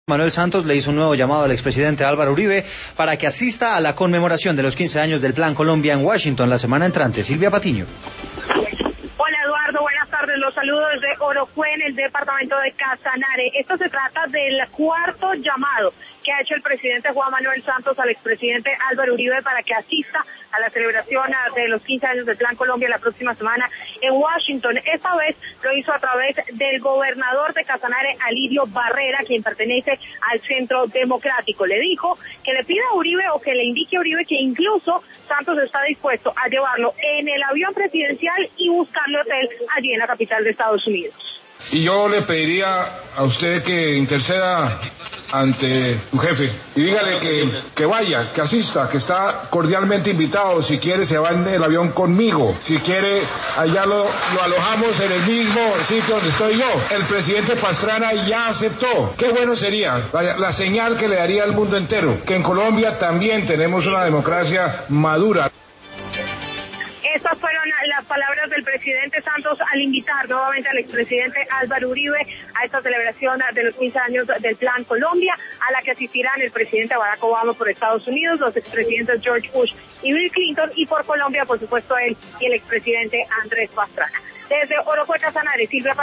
Manuel Santos le hizo un nuevo llamado al expresidente Álvaro Uribe para que asista a la conmemoración de los 15 años del Plan Colombia en Washington la semana entrante. Silvia Patiño. Hola Eduardo, buenas tardes, los saludo desde Orocue en el departamento de Casanare. Esto se trata del cuarto llamado que ha hecho el presidente Juan Manuel Santos al expresidente Álvaro Uribe para que asista a la celebración de los 15 años del Plan Colombia la próxima semana en Washington. Esta vez lo hizo a través del gobernador de Casanare, Alirio Barrera, quien pertenece al Centro Democrático. Le dijo que le pida a Uribe o que le indique a Uribe que incluso Santos está dispuesto a llevarlo en el avión presidencial y buscarle hotel allí en la capital de Estados Unidos. Y yo le pediría a usted que interceda ante su jefe y dígale que vaya, que asista, que está cordialmente invitado. Si quiere se va en el avión conmigo, si quiere allá lo alojamos en el mismo sitio donde estoy yo. El presidente Pastrana ya aceptó. Qué bueno sería la señal que le daría al mundo entero, que en Colombia también tenemos una democracia madura. Estas fueron las palabras del presidente Santos al invitar nuevamente al expresidente Álvaro Uribe a esta celebración de los 15 años del Plan Colombia, a la que asistirán el presidente Barack Obama por Estados Unidos, los expresidentes George Bush y Bill Clinton, y por Colombia, por supuesto, él y el expresidente Andrés Pastrana. Desde Orocue, Casanare, Silvia